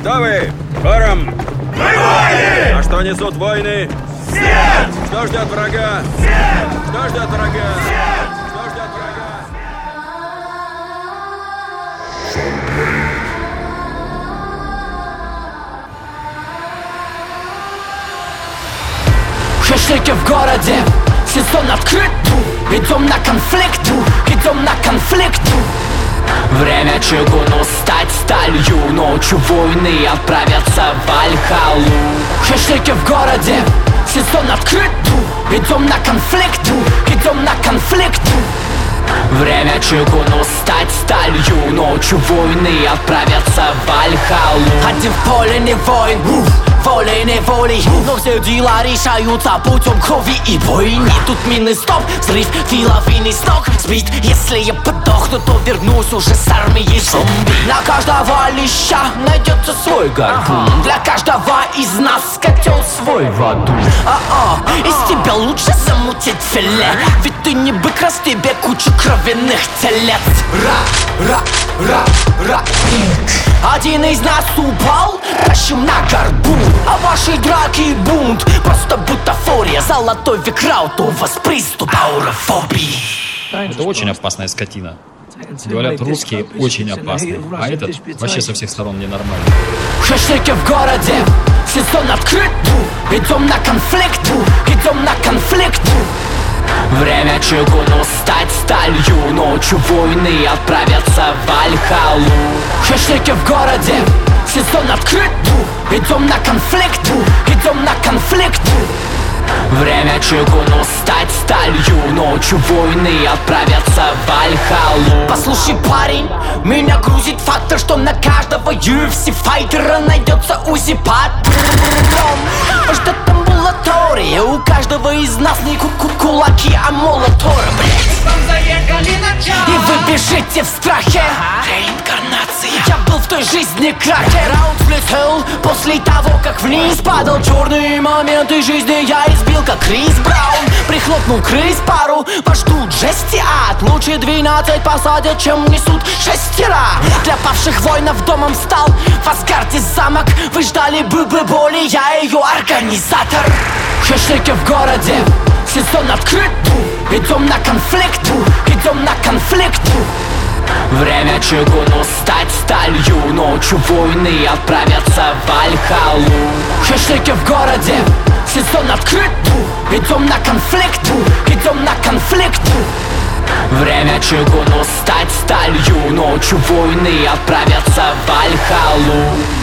Кто вы? Хором! Мы воины! А что несут войны? Смерть! Что ждет врага? Смерть! Что ждет врага? Смерть! Что ждет врага? Хэштеги в городе, сезон открыт. Идем на конфликт, идем на конфликт. Время чугуну стать сталью, ночью войны отправятся в Вальхалу. Хэштеги в городе, сезон открыт. Идем на конфликт, идем на конфликт. Время чугуну стать сталью, ночью войны отправятся в Вальхалу. Один в поле не воин, волей-неволей, но все дела решаются путем крови и бойни. Тут мины стоп, взрыв и лавины с ног сбить. Если я подохну, то вернусь уже с армией зомби. Для каждого леща найдется свой гарпун. Для каждого из нас котел свой в аду. Из тебя лучше замутить филе, ведь ты не бык, раз тебе куча кровяных телец. Один из нас упал, тащим на горбу. А ваши драки бунт, просто бутафория. Золотой век раут, у вас приступ аурофобии. Это очень опасная скотина. Говорят, русские очень опасные, а этот вообще со всех сторон ненормальный. Хэштеги в городе, сезон открыт. Идем на конфликт, идем на конфликт. Время чугуну стать сталью, ночью войны отправятся в Вальхалу. Хэштеги в городе, сезон открыт. Идем на конфликт, идем на конфликт. Время чугуну стать сталью, ночью войны отправятся в Вальхалу. Послушай, парень, меня грузит фактор, что на каждого UFC-файтера найдется УЗИ-патрон. Ждет амбулатория, у каждого из нас не кулаки, а молоторы, блядь. И вы бежите в страхе. Реинкарнация. Я был в той жизни краке. Раунд влетел после того, как вниз падал. Черные моменты жизни я избил, как Крис Браун. Прихлопнул крыс пару, вас ждут жести ад. Лучше 12 посадят, чем несут шестера. Для павших воинов домом стал в Асгарде замок. Вы ждали бы боли, я ее организатор. Хэштеги в городе, сезон открыт. Идем на конфликт, идем на конфликт. Время чугуну стать сталью, ночью войны отправятся в Вальхалу. Хэштеги в городе, сезон открыт. Идем на конфликт, идем на конфликт. Время чугуну стать сталью, ночью войны отправятся в Вальхалу.